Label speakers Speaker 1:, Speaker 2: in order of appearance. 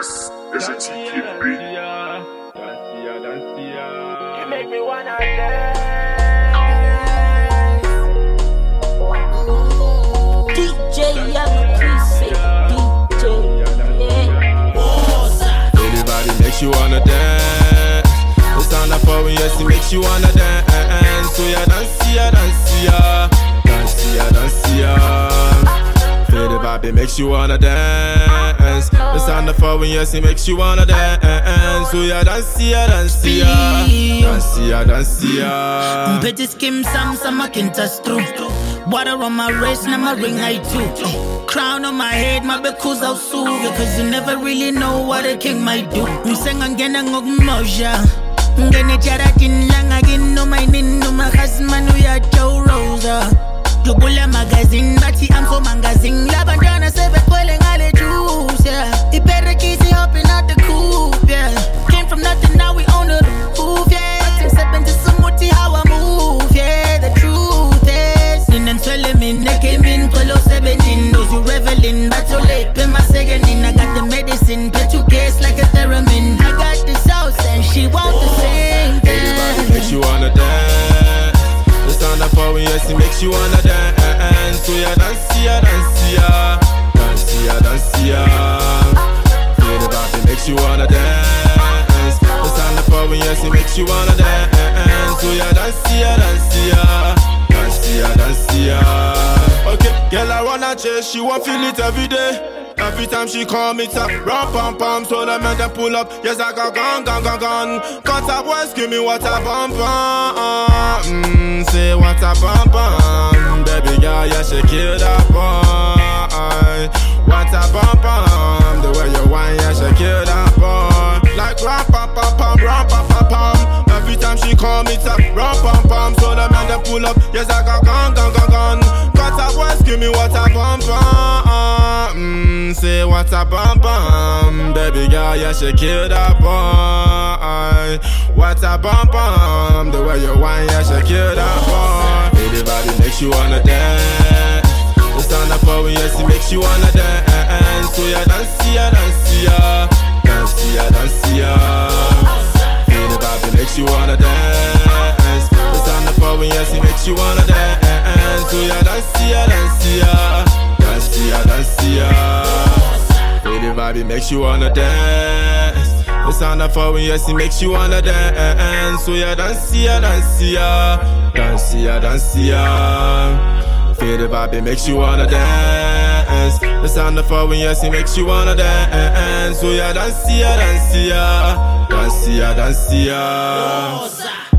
Speaker 1: This is a TKB.
Speaker 2: You make me wanna dance.
Speaker 3: DJ Young Chrissy, DJ, yeah.
Speaker 4: Anybody makes you wanna dance. The sound of power, yes, it makes you wanna dance. So yeah, dance, yeah, dance, yeah. Dance, yeah, dance, yeah. Feel the vibe, it makes you wanna dance. The sound of power, yes, it makes you wanna dance. So yeah, dance, yeah, dance, yeah. Dance, yeah, dance, yeah.
Speaker 5: Petty skim, some I can touch through. Water on my wrist, now my ring I too. Crown on my head, my because I'll sue. Because you never really know what a king might do. Sing again and moja. Ngene charatin lang again no my nin no my husband we are Joe Rosa. Global magazine, bati I'm so magazine. Labandana sebe kwele ngale juice, yeah. Ipere kisi hopping out the coupe, yeah. Came from nothing, now we own the roof, yeah. Things happen to somebody how I move, yeah. The truth is, Ninan Swellemin, they came in Colo 17. Those you reveling, but so late, pay my second in. I got the medicine, pet you case like a theremin. I got this house and she want the same thing.
Speaker 4: Anybody makes you wanna dance. The sound of power, yes, it makes you wanna dance. So yeah, dance, yeah, dance, yeah. Dance, yeah, dance, yeah. Feel the vibe, it makes you wanna dance. The sound of power, yes, it makes you wanna dance. So yeah, dance, yeah, dance, yeah. Dance, yeah, dance, yeah. Okay, girl, I wanna chase, she won't feel it every day. Every time she call me top, ram pam pam, so the men they pull up. Yes, I got gun. Cut up boy, screaming what a bum bum. Say what a bum bum. Baby girl, yeah, she kill that boy. What a bum bum. The way you whine, yeah, she kill that boy. Like ram pam pam pam, ram pam pam pam. Every time she call me top, ram pam pam, so the men they pull up. Yes, I got gun. Cut up boy, screaming what a bum bum. Say what a bum bum. Baby girl, yeah, she kill that boy. What a bum bum. The way you whine, yeah, she kill that boy. Anybody makes you wanna dance. The sound of power, yes, it makes you wanna dance. So yeah, dance, yeah, dance, yeah. Dance, yeah, dance, yeah. Anybody makes you wanna dance. The sound of power, yes, it makes you wanna dance. So yeah, dance, yeah, dance, yeah. Dance, yeah, dance, yeah. Feel the vibe, it makes you wanna dance. The sound of power, yes, it makes you wanna dance. So yeah, dance, yeah, dance, yeah. Dance, yeah, dance, yeah. Feel the vibe, it makes you wanna dance. The sound of power, yes, it makes you wanna dance. So yeah, dance, yeah, dance, yeah. Dance, yeah, dance, yeah.